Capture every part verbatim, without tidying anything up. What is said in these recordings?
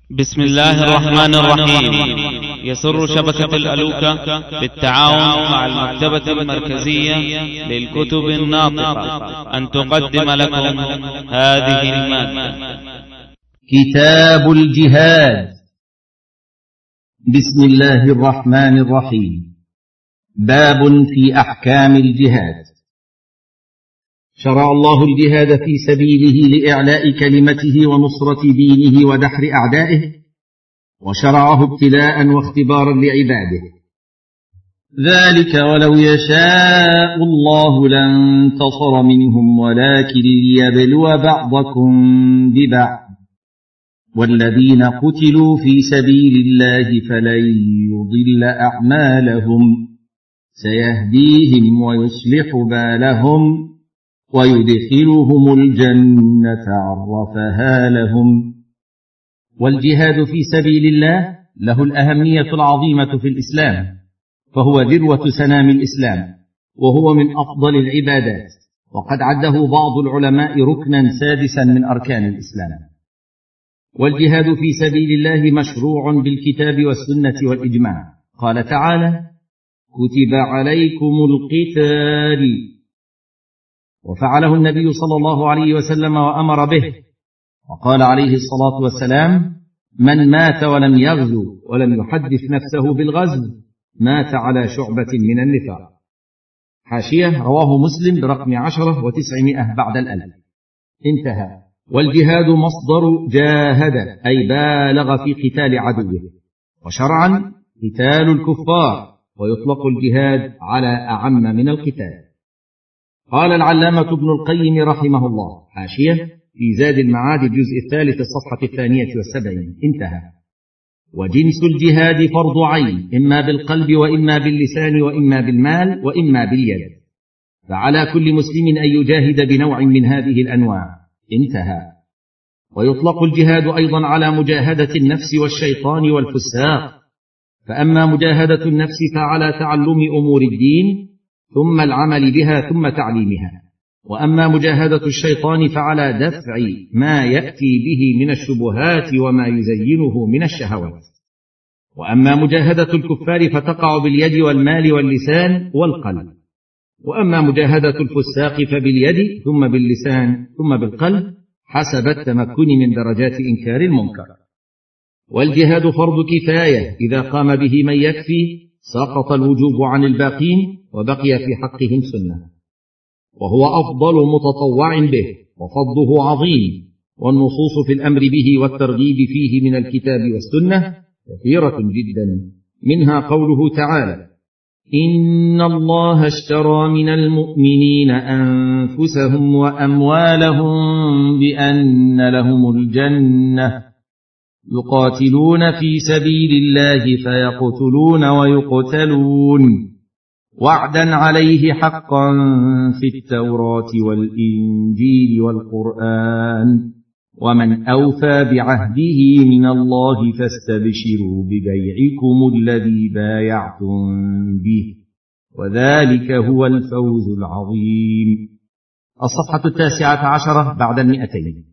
بسم الله الرحمن الرحيم. يسر شبكة الألوكة بالتعاون مع المكتبة المركزية للكتب الناطقة أن تقدم لكم هذه المادة. كتاب الجهاد. بسم الله الرحمن الرحيم. باب في أحكام الجهاد. شرع الله الجهاد في سبيله لإعلاء كلمته ونصرة دينه ودحر أعدائه، وشرعه ابتلاء واختبارا لعباده. ذلك ولو يشاء الله لانتصر منهم ولكن ليبلو بعضكم ببعض، والذين قتلوا في سبيل الله فلن يضل أعمالهم، سيهديهم ويصلح بالهم ويدخلهم الجنة عرفها لهم. والجهاد في سبيل الله له الأهمية العظيمة في الإسلام، فهو ذروة سنام الإسلام، وهو من أفضل العبادات، وقد عده بعض العلماء ركنا سادسا من أركان الإسلام. والجهاد في سبيل الله مشروع بالكتاب والسنة والإجماع. قال تعالى: كتب عليكم القتال، وفعله النبي صلى الله عليه وسلم وأمر به، وقال عليه الصلاة والسلام: من مات ولم يغزو ولم يحدث نفسه بالغزو مات على شعبة من النفاق. حاشية: رواه مسلم برقم عشرة وتسعمائة بعد الألف. انتهى. والجهاد مصدر جاهد، أي بالغ في قتال عدوه، وشرعا قتال الكفار، ويطلق الجهاد على أعم من القتال. قال العلامة ابن القيم رحمه الله: حاشية في زاد المعاد الجزء الثالث الصفحة الثانية والسبعين. انتهى. وجنس الجهاد فرض عين، إما بالقلب وإما باللسان وإما بالمال وإما باليد، فعلى كل مسلم أن يجاهد بنوع من هذه الأنواع. انتهى. ويطلق الجهاد أيضا على مجاهدة النفس والشيطان والفساق، فأما مجاهدة النفس فعلى تعلم أمور الدين ثم العمل بها ثم تعليمها، وأما مجاهدة الشيطان فعلى دفع ما يأتي به من الشبهات وما يزينه من الشهوات، وأما مجاهدة الكفار فتقع باليد والمال واللسان والقلب، وأما مجاهدة الفساق فباليد ثم باللسان ثم بالقلب حسب التمكن من درجات إنكار المنكر. والجهاد فرض كفاية، إذا قام به من يكفي سقط الوجوب عن الباقين وبقي في حقهم سنة، وهو أفضل متطوع به، وفضله عظيم، والنصوص في الأمر به والترغيب فيه من الكتاب والسنة كثيرة جدا، منها قوله تعالى: إن الله اشترى من المؤمنين أنفسهم وأموالهم بأن لهم الجنة يقاتلون في سبيل الله فيقتلون ويقتلون وعدا عليه حقا في التوراة والإنجيل والقرآن، ومن أوفى بعهده من الله فاستبشروا ببيعكم الذي بايعتم به، وذلك هو الفوز العظيم. الصفحة التاسعة عشرة بعد المئتين.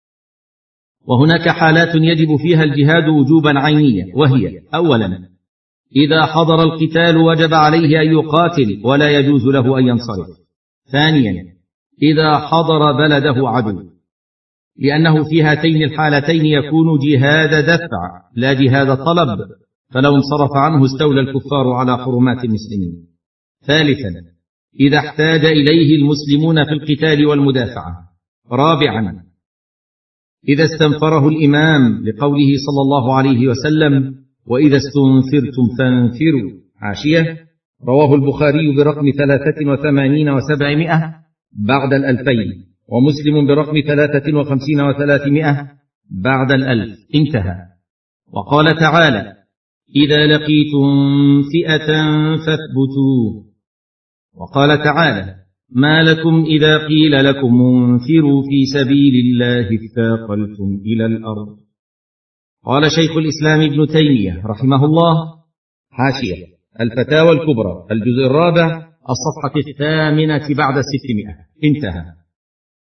وهناك حالات يجب فيها الجهاد وجوبا عينيا، وهي: أولا، إذا حضر القتال وجب عليه أن يقاتل ولا يجوز له أن ينصرف. ثانيا، إذا حضر بلده عدو، لأنه في هاتين الحالتين يكون جهاد دفع لا جهاد طلب، فلو انصرف عنه استولى الكفار على حرمات المسلمين. ثالثا، إذا احتاج إليه المسلمون في القتال والمدافعة. رابعا، إذا استنفره الإمام، لقوله صلى الله عليه وسلم: وإذا استنفرتم فانفروا. حاشية: رواه البخاري برقم ثلاثة وثمانين وسبعمائة بعد الألفين، ومسلم برقم ثلاثة وخمسين وثلاثمائة بعد الألف. انتهى. وقال تعالى: إذا لقيتم فئة فاثبتوا. وقال تعالى: ما لكم إذا قيل لكم انفروا في سبيل الله اثاقلتم إلى الأرض. قال شيخ الإسلام ابن تيمية رحمه الله: حاشية الفتاوى الكبرى الجزء الرابع الصفحة الثامنة بعد الستمائة. انتهى.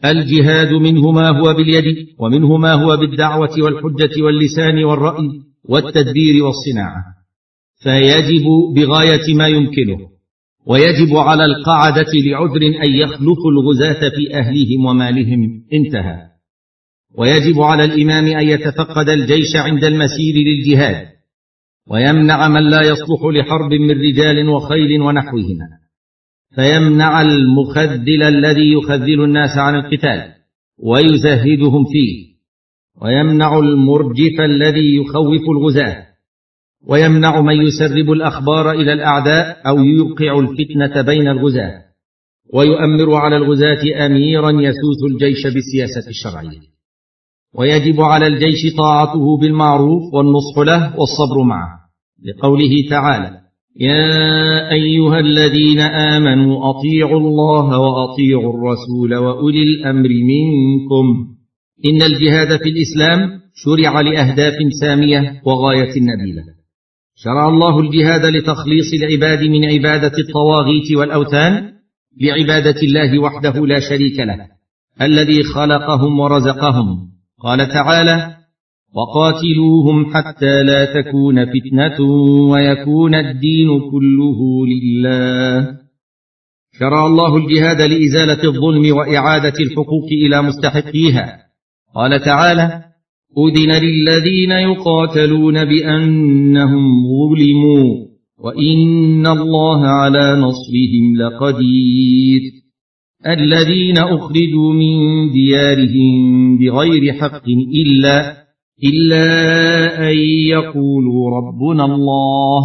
الجهاد منه ما هو باليد، ومنه ما هو بالدعوة والحجة واللسان والرأي والتدبير والصناعة، فيجب بغاية ما يمكنه، ويجب على القعدة لعذر أن يخلفوا الغزاة في أهلهم ومالهم. انتهى. ويجب على الإمام أن يتفقد الجيش عند المسير للجهاد، ويمنع من لا يصلح لحرب من رجال وخيل ونحوهما، فيمنع المخذل الذي يخذل الناس عن القتال ويزهدهم فيه، ويمنع المرجف الذي يخوف الغزاة، ويمنع من يسرب الأخبار إلى الأعداء أو يوقع الفتنة بين الغزاة، ويؤمر على الغزاة أميرا يسوس الجيش بالسياسة الشرعية. ويجب على الجيش طاعته بالمعروف والنصح له والصبر معه، لقوله تعالى: يا أيها الذين آمنوا أطيعوا الله وأطيعوا الرسول وأولي الأمر منكم. إن الجهاد في الإسلام شرع لأهداف سامية وغاية نبيلة. شرع الله الجهاد لتخليص العباد من عبادة الطواغيت والأوثان لعبادة الله وحده لا شريك له، الذي خلقهم ورزقهم. قال تعالى: وقاتلوهم حتى لا تكون فتنة ويكون الدين كله لله. شرع الله الجهاد لإزالة الظلم وإعادة الحقوق إلى مستحقيها. قال تعالى: أذن للذين يقاتلون بأنهم ظلموا وإن الله على نصرهم لقدير. الذين أخرجوا من ديارهم بغير حق إلا إلا أن يقولوا ربنا الله.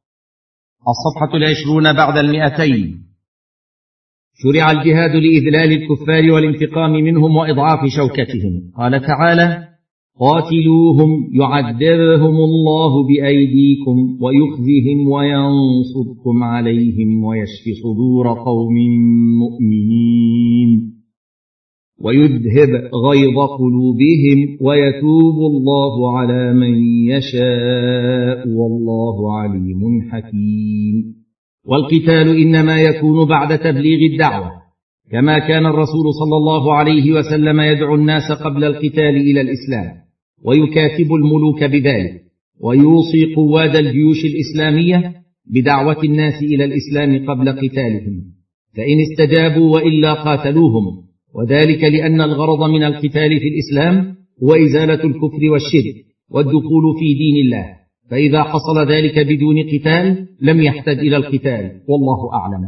الصفحة العشرون بعد المئتين. شرع الجهاد لإذلال الكفار والانتقام منهم وإضعاف شوكتهم. قال تعالى: قاتلوهم يعذبهم الله بأيديكم ويخزهم وينصركم عليهم ويشف صدور قوم مؤمنين ويذهب غيظ قلوبهم ويتوب الله على من يشاء والله عليم حكيم. والقتال إنما يكون بعد تبليغ الدعوة، كما كان الرسول صلى الله عليه وسلم يدعو الناس قبل القتال إلى الإسلام، ويكاتب الملوك بذلك، ويوصي قواد الجيوش الإسلامية بدعوة الناس إلى الإسلام قبل قتالهم، فإن استجابوا وإلا قاتلوهم، وذلك لأن الغرض من القتال في الإسلام هو إزالة الكفر والشرك والدخول في دين الله، فإذا حصل ذلك بدون قتال لم يحتج إلى القتال، والله أعلم.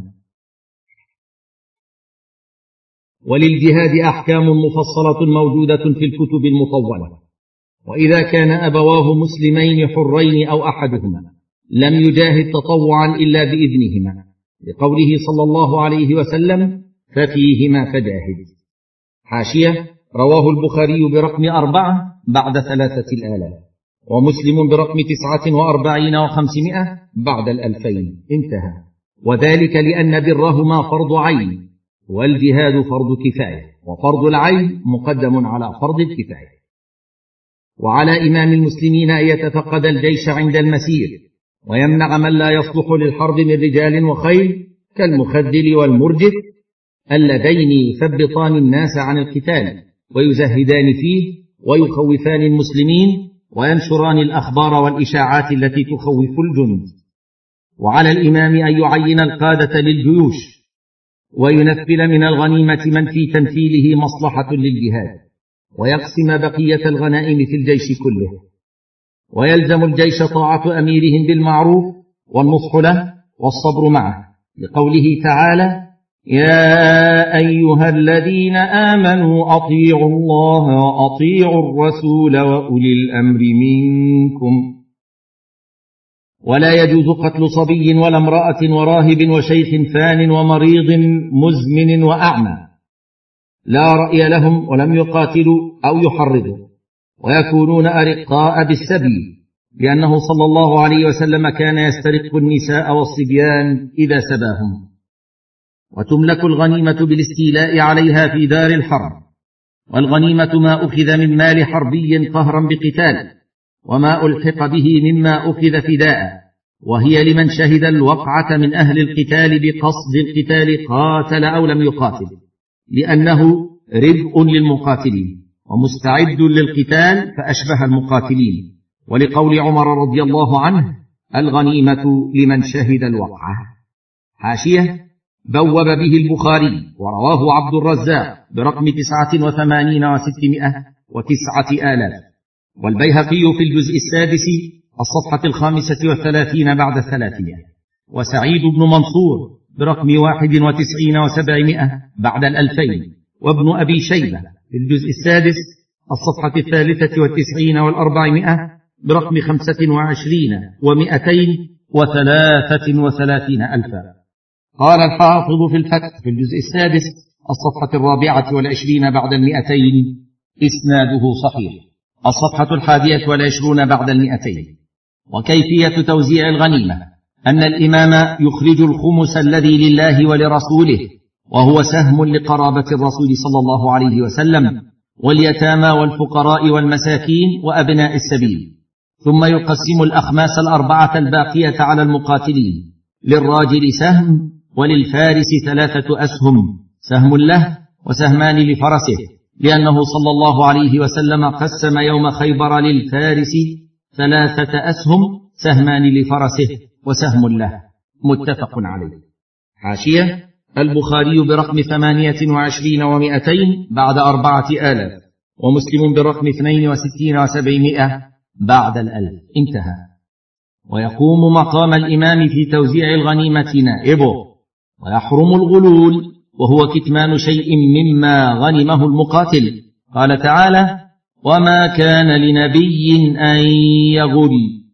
وللجهاد أحكام مفصلة موجودة في الكتب المطولة، وإذا كان أبواه مسلمين حرين أو أحدهما لم يجاهد تطوعا إلا بإذنهما، لقوله صلى الله عليه وسلم: ففيهما فجاهد. حاشية: رواه البخاري برقم أربعة بعد ثلاثة الآلاف، ومسلم برقم تسعة وأربعين وخمسمائة بعد الألفين. انتهى. وذلك لأن برهما فرض عين، والجهاد فرض كفاية، وفرض العين مقدم على فرض الكفاية. وعلى إمام المسلمين أن يتفقد الجيش عند المسير، ويمنع من لا يصلح للحرب من رجال وخيل كالمخذل والمرجف، اللذين يثبطان الناس عن القتال ويزهدان فيه ويخوفان المسلمين وينشران الأخبار والإشاعات التي تخوف الجند. وعلى الإمام أن يعين القادة للجيوش، وينفل من الغنيمة من في تنفيله مصلحة للجهاد، ويقسم بقية الغنائم في الجيش كله. ويلزم الجيش طاعة أميرهم بالمعروف والنصح له والصبر معه، لقوله تعالى: يا أيها الذين آمنوا أطيعوا الله وأطيعوا الرسول وأولي الأمر منكم. ولا يجوز قتل صبي ولا امرأة وراهب وشيخ فان ومريض مزمن وأعمى لا رأي لهم ولم يقاتلوا أو يحرضوا، ويكونون أرقاء بالسبي، لأنه صلى الله عليه وسلم كان يسترق النساء والصبيان إذا سباهم. وتملك الغنيمة بالاستيلاء عليها في دار الحرب، والغنيمة ما أخذ من مال حربي قهرا بقتال، وما ألحق به مما أخذ فداء، وهي لمن شهد الوقعة من أهل القتال بقصد القتال قاتل أو لم يقاتل، لأنه ربء للمقاتلين ومستعد للقتال فأشبه المقاتلين، ولقول عمر رضي الله عنه: الغنيمة لمن شهد الوقعة. حاشية: بوب به البخاري ورواه عبد الرزاق برقم تسعة وثمانين وستمائة وتسعة آلاف، والبيهقي في الجزء السادس الصفحة الخامسة والثلاثين بعد الثلاثمائة، وسعيد بن منصور برقم واحد وتسعين وسبعمائة بعد الألفين، وابن أبي شيبة في الجزء السادس الصفحة الثالثة والتسعين والأربعمائة برقم خمسة وعشرين ومائتين وثلاثة وثلاثين ألفا. قال الحافظ في الفتح في الجزء السادس الصفحة الرابعة والعشرين بعد المائتين: إسناده صحيح. الصفحة الحادية والعشرون بعد المائتين. وكيفية توزيع الغنيمة: أن الإمام يخرج الخمس الذي لله ولرسوله، وهو سهم لقرابة الرسول صلى الله عليه وسلم، واليتامى والفقراء والمساكين وأبناء السبيل، ثم يقسم الأخماس الأربعة الباقية على المقاتلين: للراجل سهم، وللفارس ثلاثة أسهم، سهم له وسهمان لفرسه، لأنه صلى الله عليه وسلم قسم يوم خيبر للفارس ثلاثة أسهم، سهمان لفرسه وسهم له. متفق عليه. حاشية: البخاري برقم ثمانية وعشرين ومائتين بعد أربعة آلاف، ومسلم برقم اثنين وستين وسبعمائة بعد الألف. انتهى. ويقوم مقام الإمام في توزيع الغنيمة نائبه، ويحرم الغلول، وهو كتمان شيء مما غنمه المقاتل. قال تعالى: وما كان لنبي أن يغل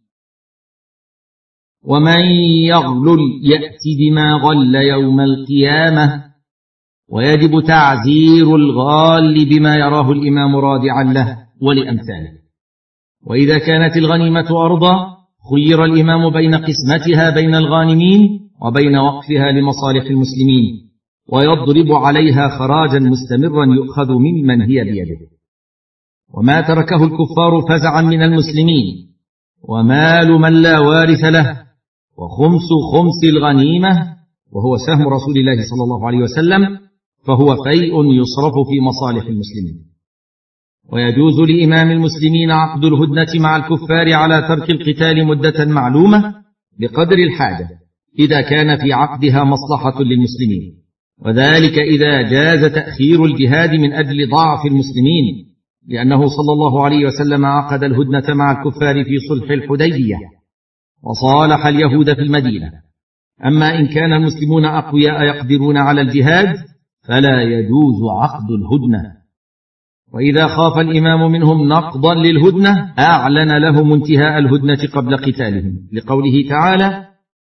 ومن يغلل يأت بما غل يوم القيامة، ويجب تعزير الغال بما يراه الإمام رادعا له ولأمثاله. وإذا كانت الغنيمة أرضا خير الإمام بين قسمتها بين الغانمين وبين وقفها لمصالح المسلمين، ويضرب عليها خراجا مستمرا يؤخذ ممن هي بيده. وما تركه الكفار فزعا من المسلمين ومال من لا وارث له، وخمس خمس الغنيمة وهو سهم رسول الله صلى الله عليه وسلم، فهو فيء يصرف في مصالح المسلمين. ويجوز لإمام المسلمين عقد الهدنة مع الكفار على ترك القتال مدة معلومة بقدر الحاجة، إذا كان في عقدها مصلحة للمسلمين، وذلك إذا جاز تأخير الجهاد من أجل ضعف المسلمين، لأنه صلى الله عليه وسلم عقد الهدنة مع الكفار في صلح الحديبية، وصالح اليهود في المدينة. أما إن كان المسلمون أقوياء يقدرون على الجهاد فلا يجوز عقد الهدنة. وإذا خاف الإمام منهم نقضا للهدنة أعلن لهم انتهاء الهدنة قبل قتالهم، لقوله تعالى: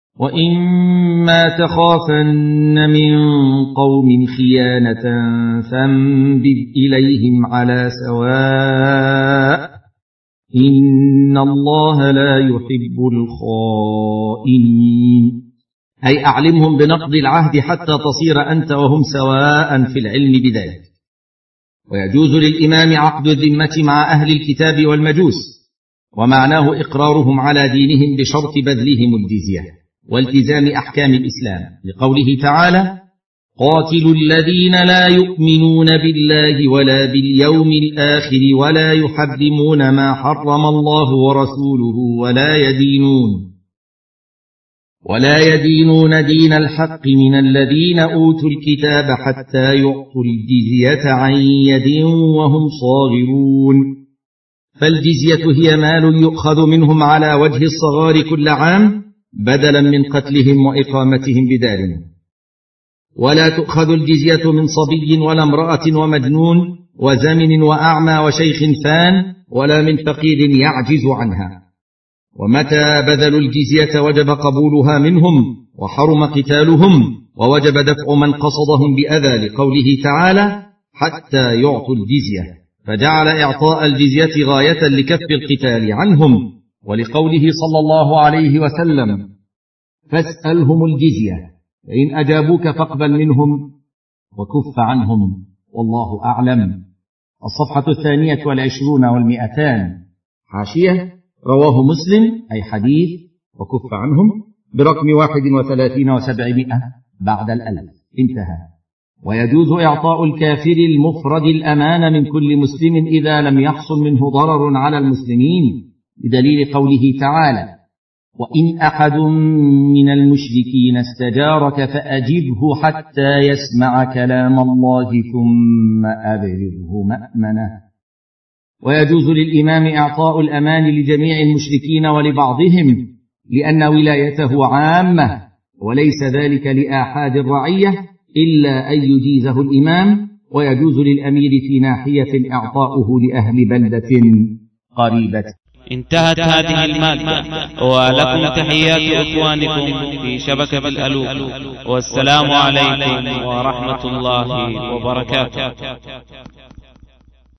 وإما تخافن من قوم خيانة فانبذ إليهم على سواء إن الله لا يحب الخائنين، أي أعلمهم بنقض العهد حتى تصير أنت وهم سواء في العلم بذلك. ويجوز للإمام عقد الذمة مع أهل الكتاب والمجوس، ومعناه إقرارهم على دينهم بشرط بذلهم الجزية والتزام أحكام الإسلام، لقوله تعالى: قاتلوا الذين لا يؤمنون بالله ولا باليوم الآخر ولا يحرمون ما حرم الله ورسوله ولا يدينون ولا يدينون دين الحق من الذين أوتوا الكتاب حتى يعطوا الجزية عن يد وهم صاغرون. فالجزية هي مال يؤخذ منهم على وجه الصغار كل عام بدلا من قتلهم وإقامتهم بدارهم. ولا تؤخذ الجزية من صبي ولا امرأة ومجنون وزمن وأعمى وشيخ فان، ولا من فقير يعجز عنها. ومتى بذلوا الجزية وجب قبولها منهم وحرم قتالهم، ووجب دفع من قصدهم بأذى، لقوله تعالى: حتى يعطوا الجزية، فجعل إعطاء الجزية غاية لكف القتال عنهم، ولقوله صلى الله عليه وسلم: فاسألهم الجزية فإن أجابوك فاقبل منهم وكف عنهم والله أعلم. الصفحة الثانية والعشرون والمئتان. حاشية: رواه مسلم، أي حديث وكف عنهم، برقم واحد وثلاثين وسبعمائة بعد الألف. انتهى. ويجوز إعطاء الكافر المفرد الأمان من كل مسلم إذا لم يحصل منه ضرر على المسلمين، بدليل قوله تعالى: وإن أحد من المشركين استجارك فأجبه حتى يسمع كلام الله ثم أبلغه مأمنه. ويجوز للإمام إعطاء الأمان لجميع المشركين ولبعضهم، لأن ولايته عامة، وليس ذلك لآحاد الرعية إلا أن يجيزه الإمام. ويجوز للأمير في ناحية إعطاؤه لأهل بلدة قريبة. انتهت هذه المادة، ولكم تحيات إخوانكم في شبكة الألوك، والسلام عليكم ورحمة الله وبركاته.